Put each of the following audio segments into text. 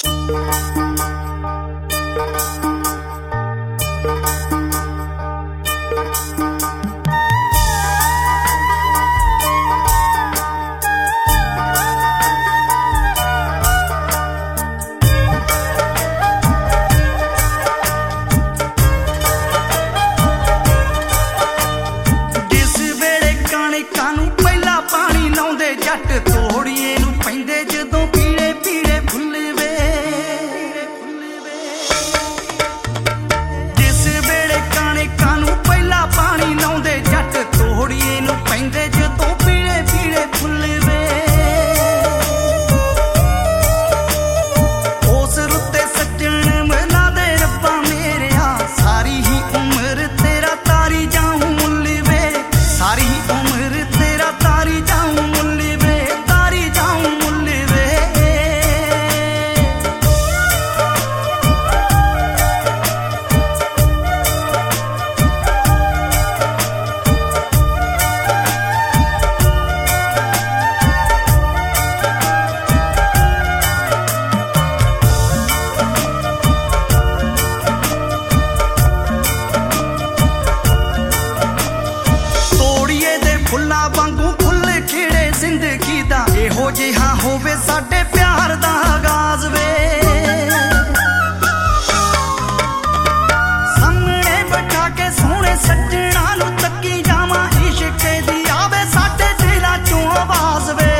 जट तोड़िए नूं पैंदे जदों पीड़े पीड़े फुੱਲ वे जिस वेले काणे कानू पहला पानी लाउंदे जट तोड़िए नूं पैंदे जदों पीड़े पीड़े फुੱਲ वे उस रुत्ते सज्जण मिला दे रब्बा मेरेया सारी ही उम्र तेरा तारी जाऊं मुੱਲ वे सारी ही उम्र तेरा तारी जाऊं फुल्ला वांगू फुੱਲ खिड़े जिंदगी दा एहो जिहा होवे साडे प्यार दा आगाज वे सामने बैठा के सोहणे सज्जणा नूं तक्की जावां इश्क दी आवे साडे दिलां चों आवाज वे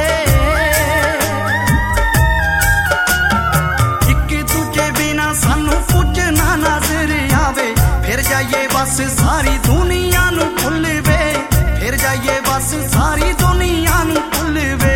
इक दूजे बिना सानू कुछ ना नजर आवे फिर जाइए बस सारी दुनिया नूं भुੱਲ वे फिर जाइए बस सारी दुनिया नूं भुੱਲ वे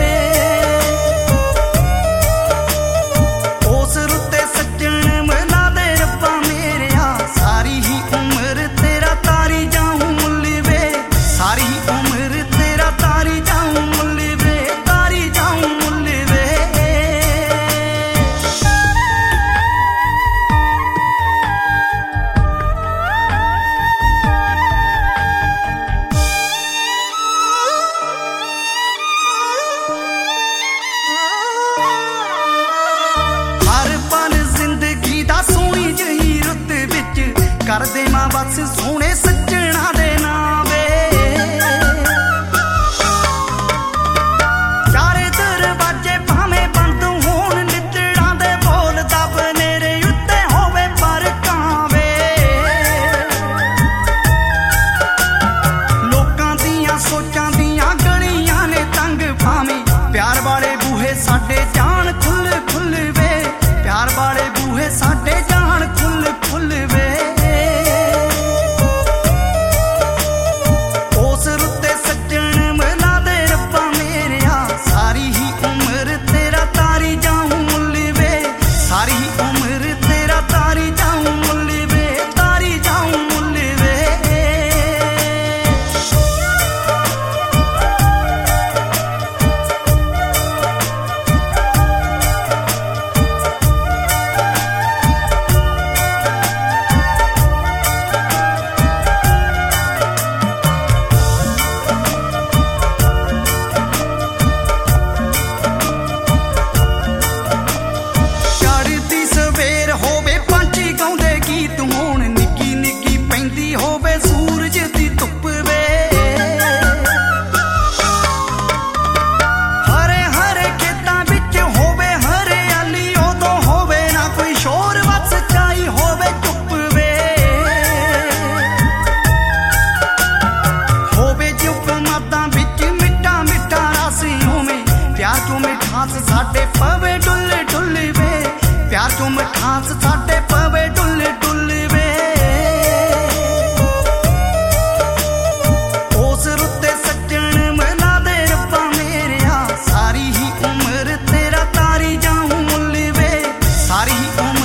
उस रुत्ते सज्जण मिला दे रब्बा मेरेया सारी ही उम्र तेरा तारी जाऊं मुੱਲ वे सारी ही उम्र तेरा तारी जाऊं मुੱਲ वे तारी जाऊं मुੱਲ वे कर दे मां बस सोहणे सज्जणा दे नाम वे चारे दरवाजे भावें बंद होण नितड़ा दे बोल दब नेरे उत्ते होवे पर कावे लोकां दियां सोचां दियां गलियां ने तंग भावें प्यार वाले बूहे साडे जान खुੱਲ खुੱਲ वे प्यार वाले बूहे साडे जान खुੱਲ खुੱਲ वे साडे पवे डुल डुल वे प्यार चों मिठास साडे पवे डुल डुल वे उस रुत्ते सज्जण मिला दे रब्बा मेरेया सारी ही उम्र तेरा तारी जाऊं मुੱਲ वे सारी ही उम्र